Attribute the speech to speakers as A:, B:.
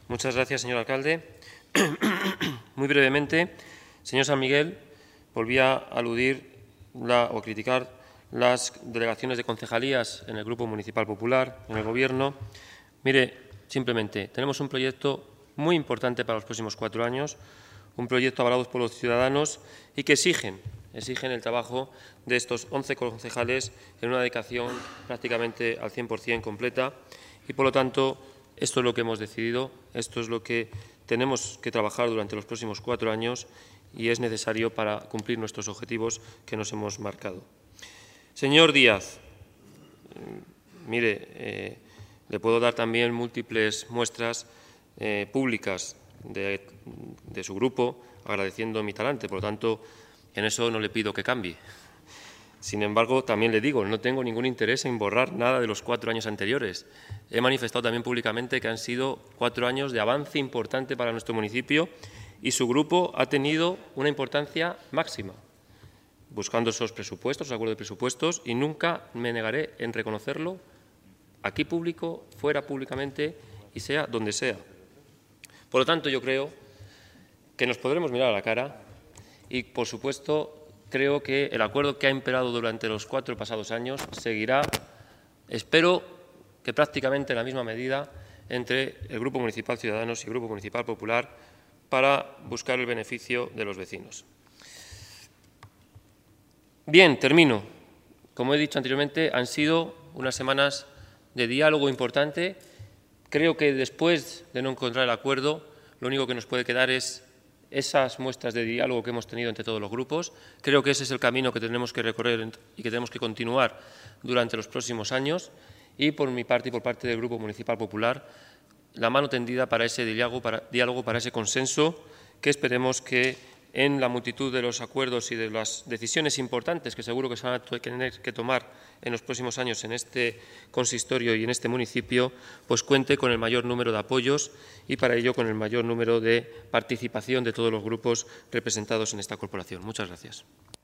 A: Muchas gracias, señor alcalde. Muy brevemente, señor San Miguel, volvía a aludir o criticar las delegaciones de concejalías en el Grupo Municipal Popular, en el Gobierno. Mire, simplemente, tenemos un proyecto muy importante para los próximos 4 años, un proyecto avalado por los ciudadanos y que exigen el trabajo de estos 11 concejales en una dedicación prácticamente al 100% completa y, por lo tanto, esto es lo que hemos decidido, esto es lo que tenemos que trabajar durante los próximos 4 años y es necesario para cumplir nuestros objetivos que nos hemos marcado. Señor Díaz, mire, le puedo dar también múltiples muestras públicas de su grupo agradeciendo mi talante, por lo tanto, en eso no le pido que cambie. Sin embargo, también le digo, no tengo ningún interés en borrar nada de los 4 años anteriores. He manifestado también públicamente que han sido 4 años de avance importante para nuestro municipio y su grupo ha tenido una importancia máxima, buscando esos presupuestos, esos acuerdos de presupuestos, y nunca me negaré en reconocerlo, aquí público, fuera públicamente y sea donde sea. Por lo tanto, yo creo que nos podremos mirar a la cara y, por supuesto, creo que el acuerdo que ha imperado durante los 4 pasados años seguirá, espero que prácticamente en la misma medida, entre el Grupo Municipal Ciudadanos y el Grupo Municipal Popular para buscar el beneficio de los vecinos. Bien, termino. Como he dicho anteriormente, han sido unas semanas de diálogo importante. Creo que después de no encontrar el acuerdo, lo único que nos puede quedar es esas muestras de diálogo que hemos tenido entre todos los grupos. Creo que ese es el camino que tenemos que recorrer y que tenemos que continuar durante los próximos años. Y por mi parte y por parte del Grupo Municipal Popular, la mano tendida para ese diálogo, para ese consenso, que esperemos que en la multitud de los acuerdos y de las decisiones importantes que seguro que se van a tener que tomar en los próximos años en este consistorio y en este municipio, pues cuente con el mayor número de apoyos y para ello con el mayor número de participación de todos los grupos representados en esta corporación. Muchas gracias.